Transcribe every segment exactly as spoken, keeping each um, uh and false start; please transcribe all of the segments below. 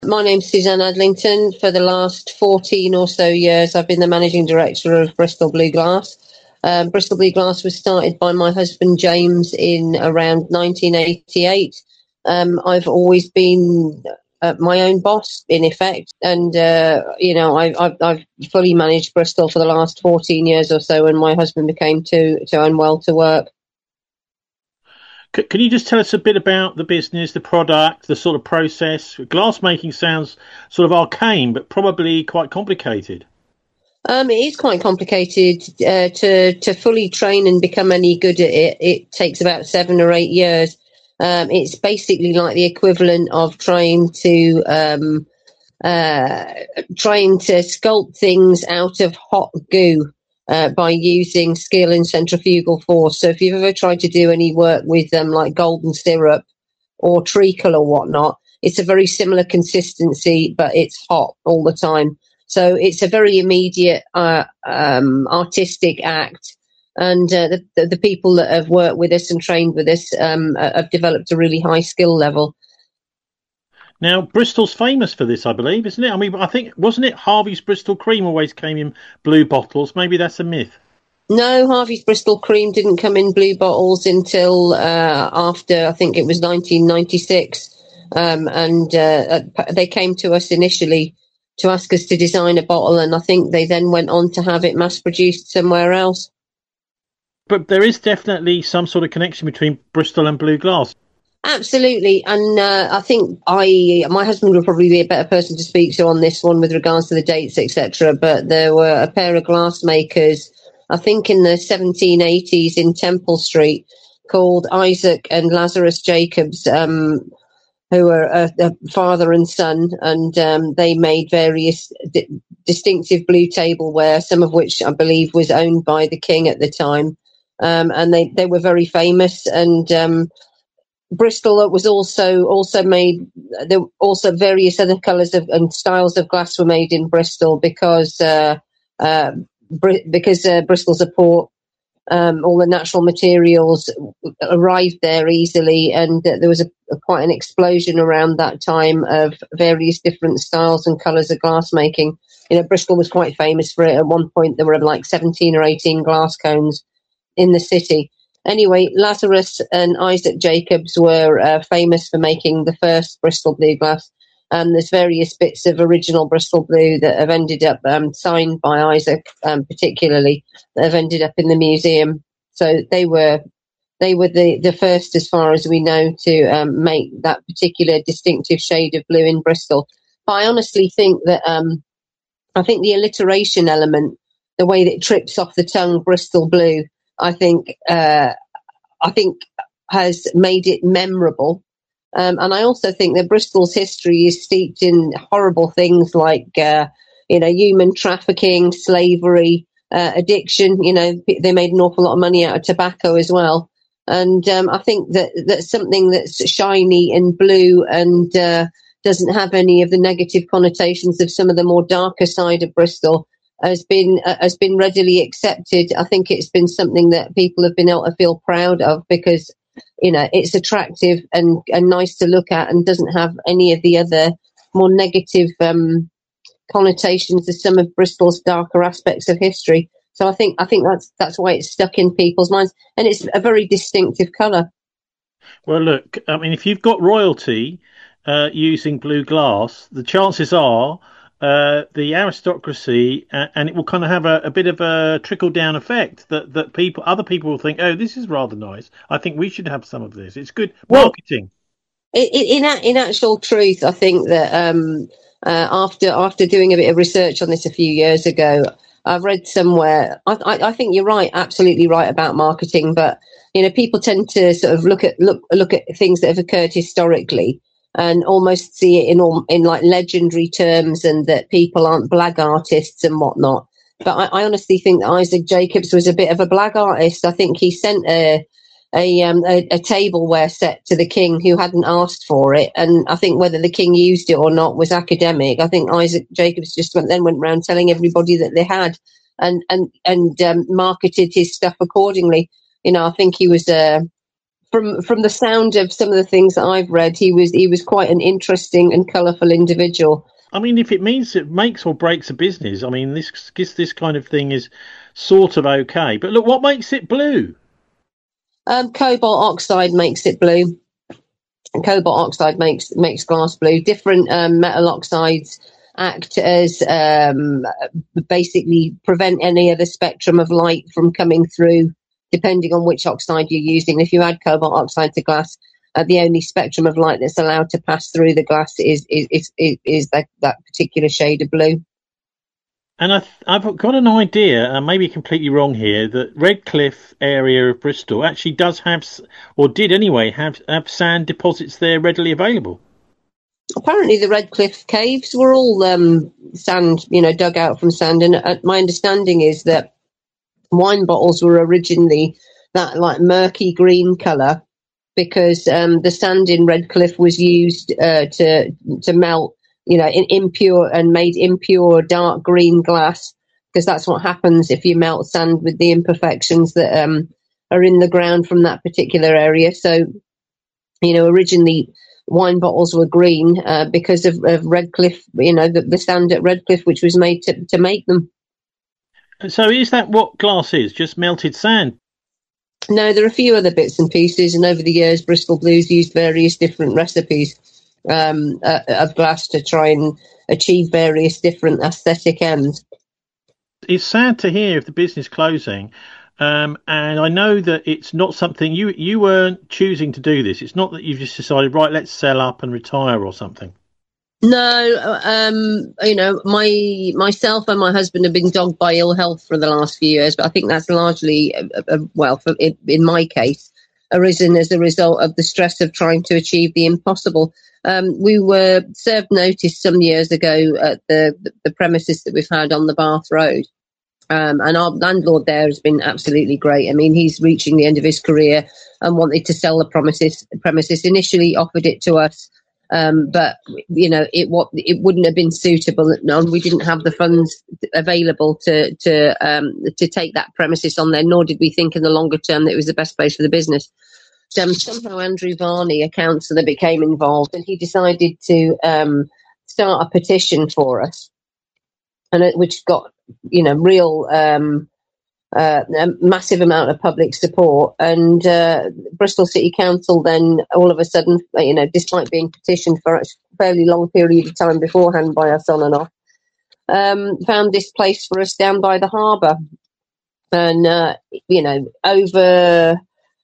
My name's Suzanne Adlington. For the last fourteen or so years, I've been the managing director of Bristol Blue Glass. Um, Bristol Blue Glass was started by my husband James in around nineteen eighty-eight. Um, I've always been uh, my own boss, in effect, and uh, you know I, I've, I've fully managed Bristol for the last fourteen years or so. When my husband became too too unwell to work. Can you just tell us a bit about the business, the product, the sort of process? Glass making sounds sort of arcane, but probably quite complicated. Um, it is quite complicated uh, to to fully train and become any good at it. It takes about seven or eight years. Um, it's basically like the equivalent of trying to um, uh, trying to sculpt things out of hot goo. Uh, by using skill and centrifugal force. So if you've ever tried to do any work with um, like golden syrup or treacle or whatnot, it's a very similar consistency, but it's hot all the time. So it's a very immediate uh, um, artistic act. And uh, the, the, the people that have worked with us and trained with us um, have developed a really high skill level. Now, Bristol's famous for this, I believe, isn't it? I mean, I think, wasn't it Harvey's Bristol Cream always came in blue bottles? Maybe that's a myth. No, Harvey's Bristol Cream didn't come in blue bottles until uh, after, I think it was nineteen ninety-six. Um, and uh, they came to us initially to ask us to design a bottle, and I think they then went on to have it mass-produced somewhere else. But there is definitely some sort of connection between Bristol and Blue Glass. Absolutely, and uh, I think I, my husband would probably be a better person to speak to on this one with regards to the dates, et cetera. But there were a pair of glassmakers, I think in the seventeen eighties in Temple Street, called Isaac and Lazarus Jacobs, um, who were a, a father and son, and um, they made various di- distinctive blue tableware, some of which I believe was owned by the king at the time, um, and they, they were very famous. And um, Bristol was also also made. There also various other colours of and styles of glass were made in Bristol because uh, uh, Br- because uh, Bristol's a port. Um, all the natural materials arrived there easily, and uh, there was a, a quite an explosion around that time of various different styles and colours of glass making. You know, Bristol was quite famous for it. At one point, there were like seventeen or eighteen glass cones in the city. Anyway, Lazarus and Isaac Jacobs were uh, famous for making the first Bristol blue glass. And there's various bits of original Bristol blue that have ended up um, signed by Isaac, um, particularly, that have ended up in the museum. So they were they were the, the first, as far as we know, to um, make that particular distinctive shade of blue in Bristol. But I honestly think that um, I think the alliteration element, the way that it trips off the tongue, Bristol blue, I think uh, I think has made it memorable. Um, and I also think that Bristol's history is steeped in horrible things like, uh, you know, human trafficking, slavery, uh, addiction. You know, they made an awful lot of money out of tobacco as well. And um, I think that that's something that's shiny and blue and uh, doesn't have any of the negative connotations of some of the more darker side of Bristol has been uh, has been readily accepted. I think it's been something that people have been able to feel proud of because, you know, it's attractive and, and nice to look at and doesn't have any of the other more negative um, connotations of some of Bristol's darker aspects of history. So I think I think that's that's why it's stuck in people's minds, and it's a very distinctive colour. Well, look, I mean, if you've got royalty uh, using blue glass, the chances are uh, the aristocracy, uh, and it will kind of have a, a bit of a trickle down effect that, that people, other people will think, oh, this is rather nice. I think we should have some of this. It's good marketing. Well, in in actual truth, I think that um, uh, after after doing a bit of research on this a few years ago, I've read somewhere. I, I, I think you're right, absolutely right about marketing. But you know, people tend to sort of look at look look at things that have occurred historically and almost see it in all, in like legendary terms, and that people aren't blag artists and whatnot. But I, I honestly think that Isaac Jacobs was a bit of a blag artist. I think he sent a a, um, a a tableware set to the king who hadn't asked for it, and I think whether the king used it or not was academic. I think Isaac Jacobs just went, then went around telling everybody that they had, and and and um, marketed his stuff accordingly. You know, I think he was a from from the sound of some of the things that I've read, he was he was quite an interesting and colourful individual. I mean, if it means it makes or breaks a business, I mean, this this, this kind of thing is sort of okay. But look, what makes it blue? Um, cobalt oxide makes it blue. And cobalt oxide makes makes glass blue. Different um, metal oxides act as um, basically prevent any other spectrum of light from coming through, depending on which oxide you're using. If you add cobalt oxide to glass, uh, the only spectrum of light that's allowed to pass through the glass is is is, is, is that, that particular shade of blue. And I th- I've got an idea, and maybe completely wrong here, that Redcliffe area of Bristol actually does have, or did anyway, have, have sand deposits there readily available. Apparently the Redcliffe caves were all um, sand, you know, dug out from sand. And uh, my understanding is that wine bottles were originally that like murky green colour because um, the sand in Redcliffe was used uh, to to melt, you know, in impure and made impure dark green glass, because that's what happens if you melt sand with the imperfections that um, are in the ground from that particular area. So, you know, originally wine bottles were green uh, because of, of Redcliffe, you know, the, the sand at Redcliffe, which was made to, to make them. So is that what glass is, just melted sand? No, there are a few other bits and pieces, and over the years, Bristol Blues used various different recipes um, uh, of glass to try and achieve various different aesthetic ends. It's sad to hear of the business closing, um, and I know that it's not something you you weren't choosing to do this. It's not that you've just decided, right, let's sell up and retire or something. No, um, you know, my myself and my husband have been dogged by ill health for the last few years, but I think that's largely, uh, uh, well, for, in, in my case, arisen as a result of the stress of trying to achieve the impossible. Um, we were served notice some years ago at the, the premises that we've had on the Bath Road. Um, and our landlord there has been absolutely great. I mean, he's reaching the end of his career and wanted to sell the premises. premises. Initially offered it to us. Um, but, you know, it what it wouldn't have been suitable. No, we didn't have the funds available to to um, to take that premises on there, nor did we think in the longer term that it was the best place for the business. So um, somehow Andrew Varney, a councillor, became involved, and he decided to um, start a petition for us, and it, which got, you know, real um, uh, a massive amount of public support. And uh, Bristol City Council then all of a sudden, you know, despite being petitioned for a fairly long period of time beforehand by us on and off, um, found this place for us down by the harbour. And, uh, you know, over,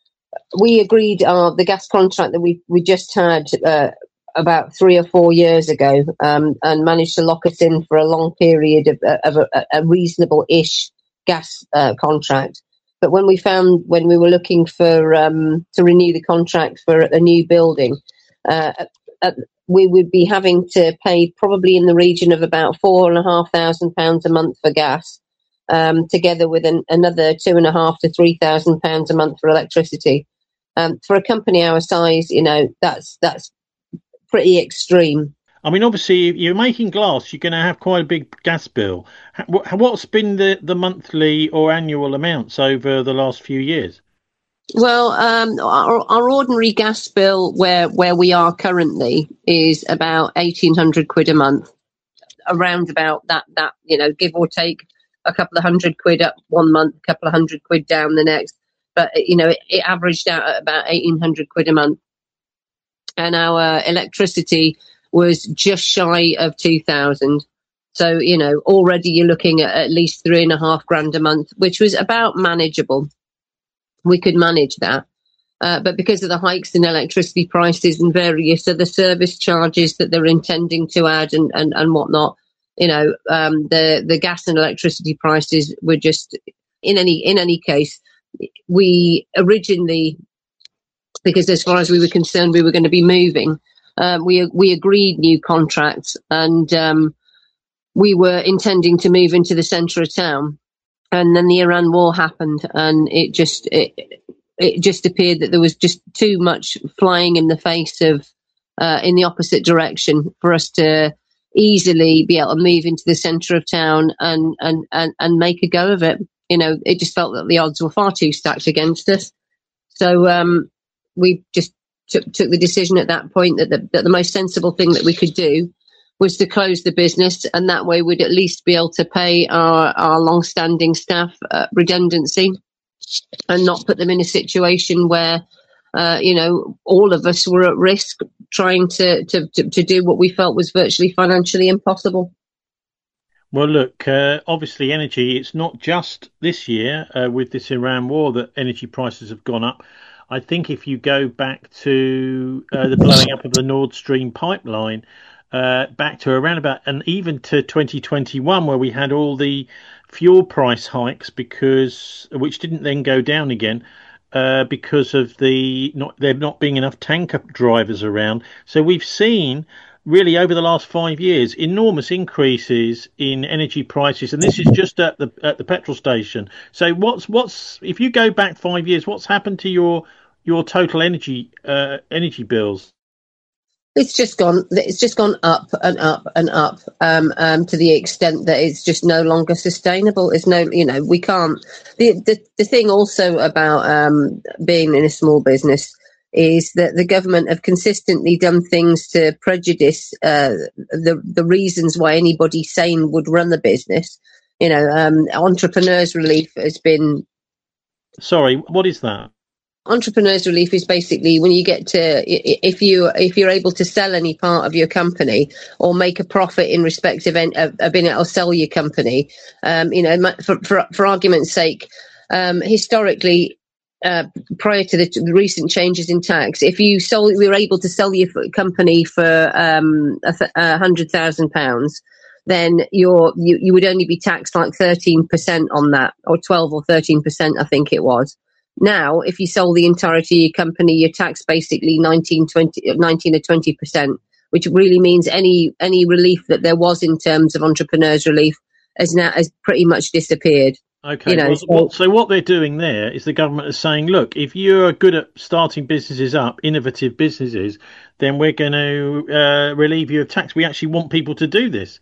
we agreed uh, the gas contract that we, we just had uh, about three or four years ago, um, and managed to lock us in for a long period of, of a, a reasonable-ish gas uh, contract. But when we found, when we were looking for um, to renew the contract for a new building, uh, uh, we would be having to pay probably in the region of about four and a half thousand pounds a month for gas, um, together with an, another two and a half to three thousand pounds a month for electricity. Um, for a company our size, you know, that's that's pretty extreme. I mean, obviously, if you're making glass, you're going to have quite a big gas bill. What's been the, the monthly or annual amounts over the last few years? Well, um, our, our ordinary gas bill, where where we are currently, is about eighteen hundred quid a month. Around about that, that you know, give or take a couple of hundred quid up one month, a couple of hundred quid down the next. But you know, it, it averaged out at about eighteen hundred quid a month. And our electricity was just shy of two thousand. So, you know, already you're looking at at least three and a half grand a month, which was about manageable. We could manage that. Uh, but because of the hikes in electricity prices and various other service charges that they're intending to add and, and, and whatnot, you know, um, the, the gas and electricity prices were just, in any, in any case, we originally, because as far as we were concerned, we were going to be moving, Um, we we agreed new contracts, and um, we were intending to move into the centre of town, and then the Iran war happened, and it just it, it just appeared that there was just too much flying in the face of uh, in the opposite direction for us to easily be able to move into the centre of town and and and and make a go of it. You know, it just felt that the odds were far too stacked against us. So um, we just took, took the decision at that point that the, that the most sensible thing that we could do was to close the business, and that way we'd at least be able to pay our, our long-standing staff uh, redundancy and not put them in a situation where, uh, you know, all of us were at risk trying to, to, to, to do what we felt was virtually financially impossible. Well, look, uh, obviously energy, it's not just this year uh, with this Iran war that energy prices have gone up. I think if you go back to uh, the blowing up of the Nord Stream pipeline, uh, back to around about, and even to twenty twenty-one, where we had all the fuel price hikes, because which didn't then go down again uh, because of the not there not being enough tanker drivers around. So we've seen really over the last five years enormous increases in energy prices, and this is just at the at the petrol station. So what's what's if you go back five years, what's happened to your your total energy uh, energy bills? It's just gone. It's just gone up and up and up um, um, to the extent that it's just no longer sustainable. It's no, you know, we can't. The the, the thing also about um, being in a small business is that the government have consistently done things to prejudice uh, the the reasons why anybody sane would run the business. You know, um, entrepreneurs relief has been. Sorry, what is that? Entrepreneurs relief is basically when you get to, if you if you're able to sell any part of your company or make a profit in respect of, of, of being able to sell your company. Um, you know, for, for for argument's sake, um, historically, uh, prior to the, the recent changes in tax, if you sold, we were able to sell your company for um, a, a hundred thousand pounds, then you're you, you would only be taxed like thirteen percent on that, or twelve or thirteen percent, I think it was. Now, if you sold the entirety of your company, you're taxed basically nineteen, twenty, nineteen or twenty percent, which really means any any relief that there was in terms of entrepreneurs relief has now has pretty much disappeared. Okay, you know, well, so, what, so what they're doing there is the government is saying, look, if you're good at starting businesses up, innovative businesses, then we're going to uh, relieve you of tax. We actually want people to do this.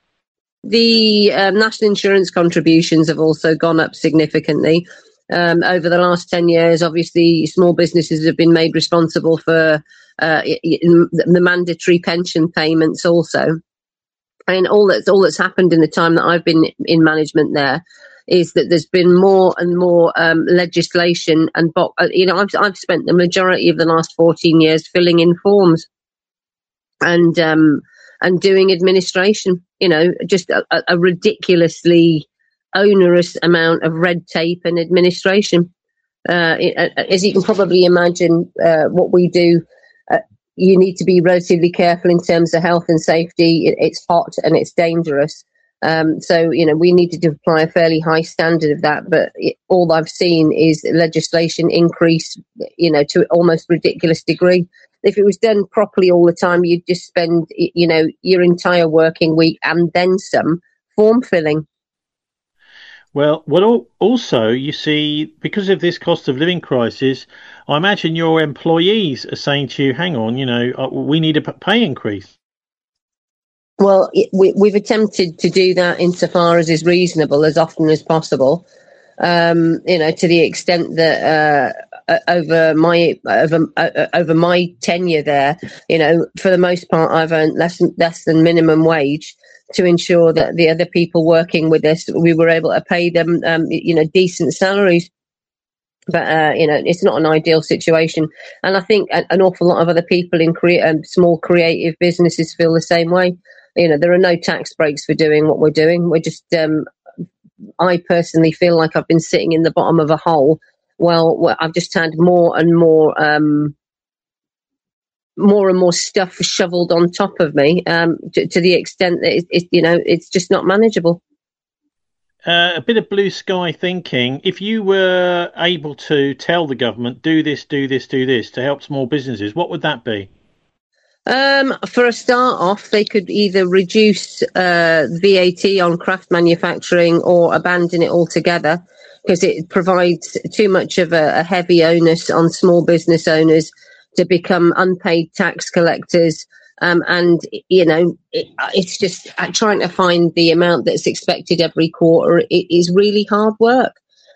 The um, national insurance contributions have also gone up significantly. Um, over the last ten years, obviously, small businesses have been made responsible for uh, the mandatory pension payments also. And all that's, all that's happened in the time that I've been in management there is that there's been more and more um, legislation. And, you know, I've, I've spent the majority of the last fourteen years filling in forms and um, and doing administration, you know, just a, a ridiculously onerous amount of red tape and administration. Uh, as you can probably imagine, uh, what we do, uh, you need to be relatively careful in terms of health and safety. It, it's hot and it's dangerous. Um, so, you know, we needed to apply a fairly high standard of that. But it, all I've seen is legislation increase, you know, to almost ridiculous degree. If it was done properly all the time, you'd just spend, you know, your entire working week and then some form filling. Well, well, also, you see, because of this cost of living crisis, I imagine your employees are saying to you, hang on, you know, we need a pay increase. Well, we, we've attempted to do that insofar as is reasonable, as often as possible, um, you know, to the extent that uh, over my over, uh, over my tenure there, you know, for the most part, I've earned less, less than minimum wage, to ensure that the other people working with us, we were able to pay them, um, you know, decent salaries. But, uh, you know, it's not an ideal situation. And I think an awful lot of other people in crea- um, small creative businesses feel the same way. You know, there are no tax breaks for doing what we're doing. We're just, um, I personally feel like I've been sitting in the bottom of a hole. Well, I've just had more and more, um, more and more stuff shoveled on top of me, um, to, to the extent that it, it, you know, it's just not manageable. Uh, a bit of blue sky thinking. If you were able to tell the government, do this, do this, do this to help small businesses, what would that be? Um, for a start off, they could either reduce uh, V A T on craft manufacturing or abandon it altogether, because it provides too much of a, a heavy onus on small business owners to become unpaid tax collectors. Um, and, you know, it, it's just uh, trying to find the amount that's expected every quarter. It is really hard work.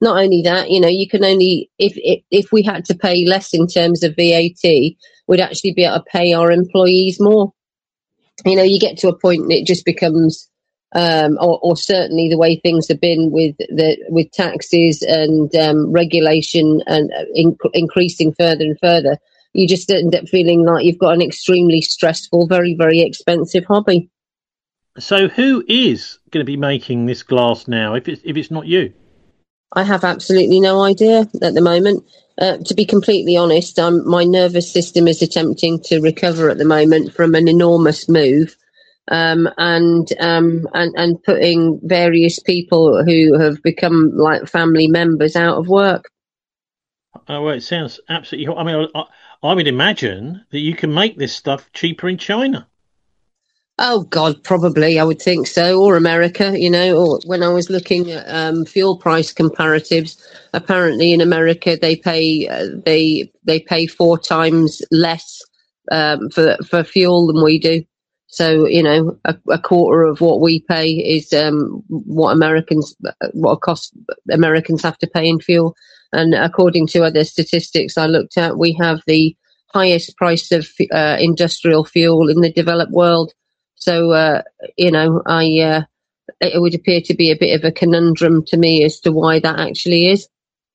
not only that, you know, you can only, if, if if we had to pay less in terms of V A T, we'd actually be able to pay our employees more. You know, you get to a point and it just becomes, um, or, or certainly the way things have been with the with taxes and um, regulation and uh, in, increasing further and further, you just end up feeling like you've got an extremely stressful, very, very expensive hobby. So who is going to be making this glass now, if it's, if it's not you? I have absolutely no idea at the moment. Uh, to be completely honest, um, my nervous system is attempting to recover at the moment from an enormous move, um, and, um, and and putting various people who have become like family members out of work. Oh, well, it sounds absolutely. I mean, I, I would imagine that you can make this stuff cheaper in China. Oh God, probably I would think so, or America. You know, or when I was looking at um, fuel price comparatives, apparently in America they pay uh, they they pay four times less um, for for fuel than we do. So you know, a, a quarter of what we pay is um, what Americans what cost Americans have to pay in fuel. And according to other statistics I looked at, we have the highest price of uh, industrial fuel in the developed world. So, uh, you know, I uh, it would appear to be a bit of a conundrum to me as to why that actually is.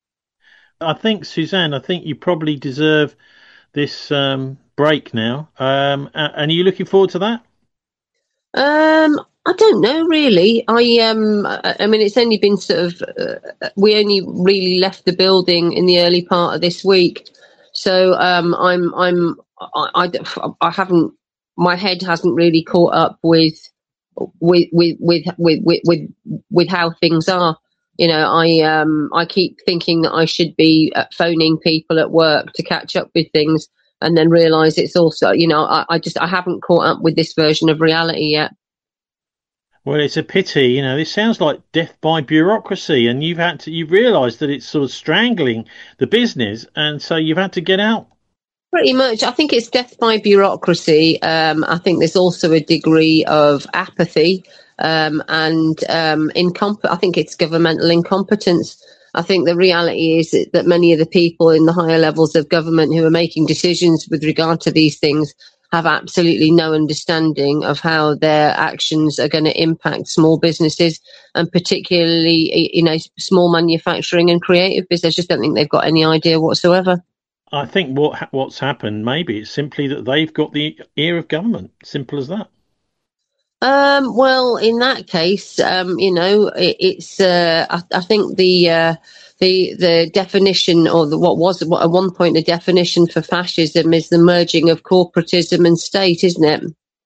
I think, Suzanne, I think you probably deserve this um, break now. Um, and are you looking forward to that? Um, I don't know really. I um, I, I mean, it's only been sort of uh, we only really left the building in the early part of this week, so um, I'm I'm I, I, I haven't my head hasn't really caught up with with with with with with with, with how things are. You know, I um I keep thinking that I should be phoning people at work to catch up with things, and then realise it's also, you know, I, I just I haven't caught up with this version of reality yet. Well, it's a pity. You know, this sounds like death by bureaucracy, and you've had to you've realised that it's sort of strangling the business, and so you've had to get out. Pretty much. I think it's death by bureaucracy. Um, I think there's also a degree of apathy um, and um, incomp- I think it's governmental incompetence. I think the reality is that many of the people in the higher levels of government who are making decisions with regard to these things have absolutely no understanding of how their actions are going to impact small businesses, and particularly, you know, small manufacturing and creative business. I just don't think they've got any idea whatsoever. I think what what's happened maybe it's simply that they've got the ear of government. Simple as that. Um, well, in that case, um, you know, it, it's. Uh, I, I think the uh, the the definition, or the, what was at one point the definition for fascism, is the merging of corporatism and state, isn't it?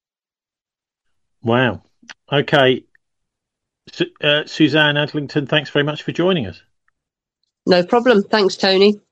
Wow. Okay, Su- uh, Suzanne Adlington, thanks very much for joining us. No problem. Thanks, Tony.